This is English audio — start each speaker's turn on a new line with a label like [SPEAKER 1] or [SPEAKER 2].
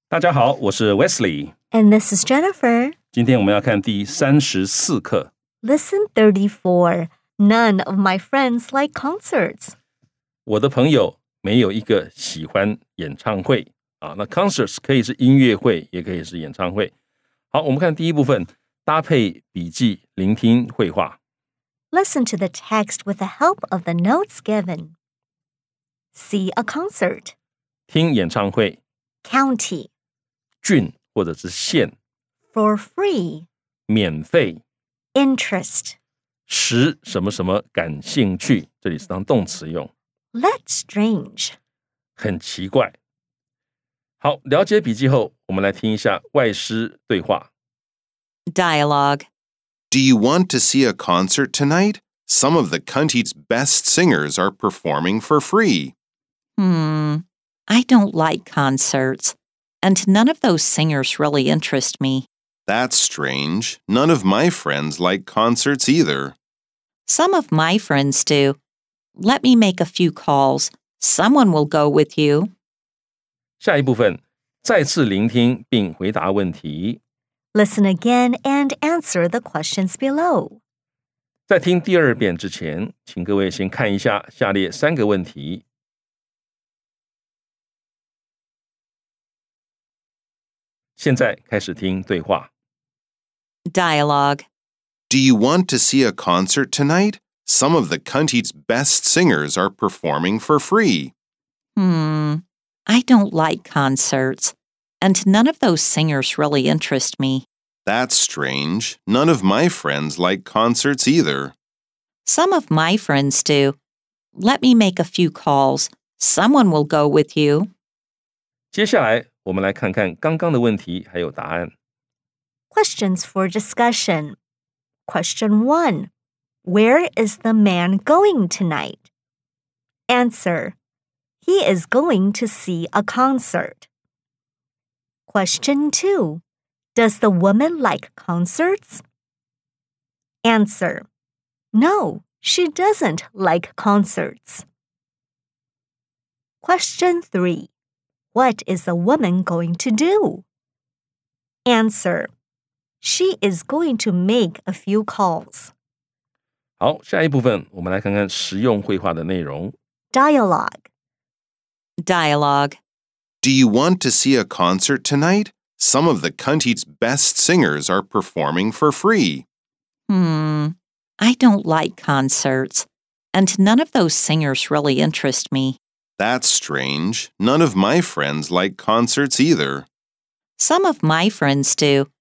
[SPEAKER 1] 大家好，我是 Wesley，
[SPEAKER 2] And this is Jennifer.
[SPEAKER 1] 今天我们要看第34课。
[SPEAKER 2] Lesson 34. None of my friends like concerts.
[SPEAKER 1] 我的朋友没有一个喜欢演唱会啊，那 concerts 可以是音乐会，也可以是演唱会。好，我们看第一部分，搭配笔记，聆听绘画。
[SPEAKER 2] Listen to the text with the help of the notes given. See a concert.
[SPEAKER 1] 听演唱会，
[SPEAKER 2] County.
[SPEAKER 1] 郡或者是县，
[SPEAKER 2] For free.
[SPEAKER 1] 免费，
[SPEAKER 2] Interest.
[SPEAKER 1] 使什么什么感兴趣，这里是当动词用，
[SPEAKER 2] That's strange.
[SPEAKER 1] 很奇怪。好，了解笔记后，我们来听一下外师对话。
[SPEAKER 3] Dialogue.
[SPEAKER 4] Do you want to see a concert tonight? Some of the country's best singers are performing for free.
[SPEAKER 3] I don't like concerts, and none of those singers really interest me.
[SPEAKER 4] That's strange. None of my friends like concerts either.
[SPEAKER 3] Some of my friends do. Let me make a few calls. Someone will go with you.
[SPEAKER 1] 下一部分，再次聆听并回答问题。
[SPEAKER 2] Listen again and answer the questions below.
[SPEAKER 1] 在听第二遍之前，请各位先看一下下列3个问题。现在开始听对话。
[SPEAKER 3] Dialogue.
[SPEAKER 4] Do you want to see a concert tonight? Some of the country's best singers are performing for free.
[SPEAKER 3] I don't like concerts, and none of those singers really interest me.
[SPEAKER 4] That's strange. None of my friends like concerts either.
[SPEAKER 3] Some of my friends do. Let me make a few calls. Someone will go with you.
[SPEAKER 1] 接下来我们来看看刚刚的问题还有答案。
[SPEAKER 2] Questions for discussion. Question 1. Where is the man going tonight? Answer. He is going to see a concert. Question 2. Does the woman like concerts? Answer. No, she doesn't like concerts. Question 3. What is the woman going to do? Answer. She is going to make a few calls.
[SPEAKER 1] 好，下一部分我们来看看实用绘画的内容。
[SPEAKER 2] Dialogue.
[SPEAKER 3] Dialogue.
[SPEAKER 4] Do you want to see a concert tonight? Some of the country's best singers are performing for free.
[SPEAKER 3] I don't like concerts, and none of those singers really interest me.
[SPEAKER 4] That's strange. None of my friends like concerts either.
[SPEAKER 3] Some of my friends do.